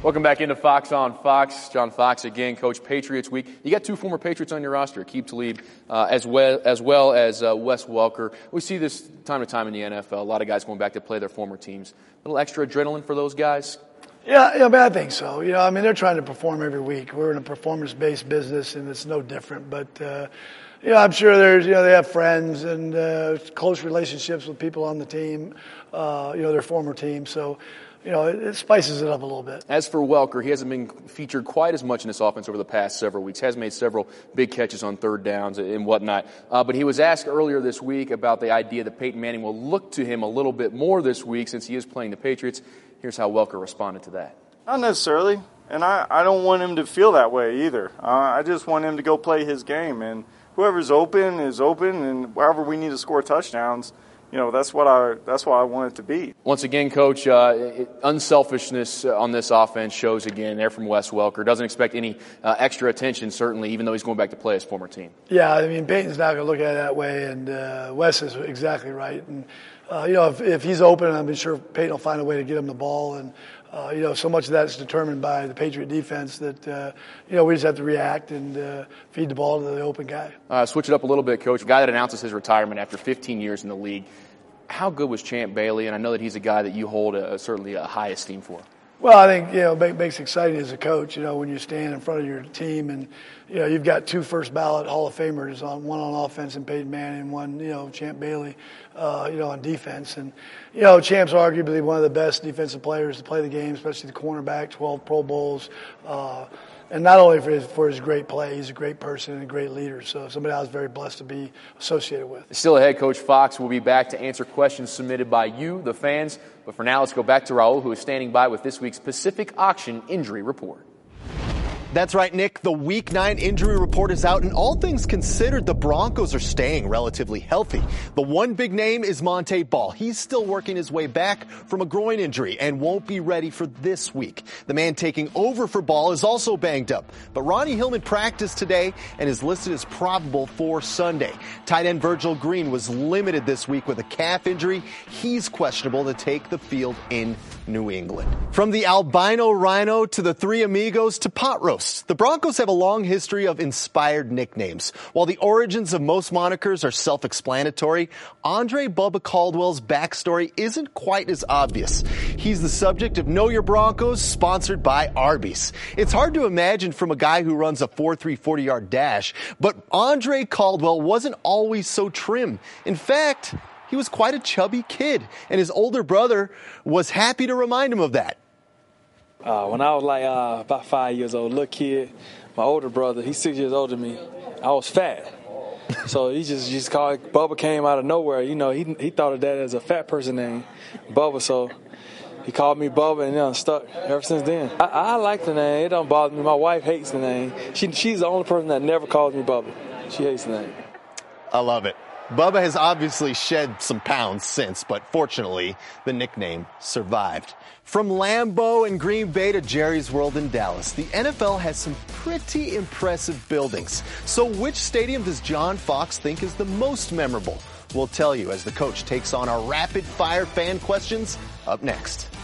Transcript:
Welcome back into Fox on Fox. John Fox again, Coach. Patriots Week. You got two former Patriots on your roster, Aqib Talib as well as Wes Welker. We see this time to time in the NFL. A lot of guys going back to play their former teams. A little extra adrenaline for those guys? Yeah, I think so. They're trying to perform every week. We're in a performance-based business, and it's no different. But, I'm sure they have friends and close relationships with people on the team, their former team. So, it spices it up a little bit. As for Welker, he hasn't been featured quite as much in this offense over the past several weeks. Has made several big catches on third downs and whatnot. But he was asked earlier this week about the idea that Peyton Manning will look to him a little bit more this week since he is playing the Patriots. Here's how Welker responded to that. Not necessarily, and I don't want him to feel that way either. I just want him to go play his game, and whoever's open is open, and wherever we need to score touchdowns, that's what I want it to be. Once again, Coach, unselfishness on this offense shows again there from Wes Welker. Doesn't expect any extra attention, certainly, even though he's going back to play his former team. Yeah, Peyton's not going to look at it that way, and Wes is exactly right. And, if he's open, I'm sure Peyton will find a way to get him the ball. And, so much of that is determined by the Patriot defense that, we just have to react and feed the ball to the open guy. Switch it up a little bit, Coach. A guy that announces his retirement after 15 years in the league. How good was Champ Bailey? And I know that he's a guy that you hold certainly a high esteem for. Well, I think, it makes it exciting as a coach, when you stand in front of your team and, you've got two first ballot Hall of Famers, one on offense and Peyton Manning, and one, Champ Bailey, on defense. And, Champ's arguably one of the best defensive players to play the game, especially the cornerback, 12 Pro Bowls. And not only for his great play, he's a great person and a great leader. So somebody I was very blessed to be associated with. Still ahead, Coach. Fox will be back to answer questions submitted by you, the fans. But for now, let's go back to Raul, who is standing by with this week's Pacific Auction Injury Report. That's right, Nick. The Week 9 injury report is out, and all things considered, the Broncos are staying relatively healthy. The one big name is Montee Ball. He's still working his way back from a groin injury and won't be ready for this week. The man taking over for Ball is also banged up, but Ronnie Hillman practiced today and is listed as probable for Sunday. Tight end Virgil Green was limited this week with a calf injury. He's questionable to take the field in New England. From the albino rhino to the Three Amigos to pot roast, the Broncos have a long history of inspired nicknames. While the origins of most monikers are self-explanatory, Andre Bubba Caldwell's backstory isn't quite as obvious. He's the subject of Know Your Broncos, sponsored by Arby's. It's hard to imagine from a guy who runs a 4.3 40-yard dash, but Andre Caldwell wasn't always so trim. In fact, he was quite a chubby kid, and his older brother was happy to remind him of that. When I was about 5 years old, little kid, my older brother, he's 6 years older than me, I was fat. So he just called it, Bubba came out of nowhere. He thought of that as a fat person name, Bubba. So he called me Bubba, and I'm stuck ever since then. I like the name. It don't bother me. My wife hates the name. She's the only person that never calls me Bubba. She hates the name. I love it. Bubba has obviously shed some pounds since, but fortunately, the nickname survived. From Lambeau in Green Bay to Jerry's World in Dallas, the NFL has some pretty impressive buildings. So which stadium does John Fox think is the most memorable? We'll tell you as the coach takes on our rapid-fire fan questions up next.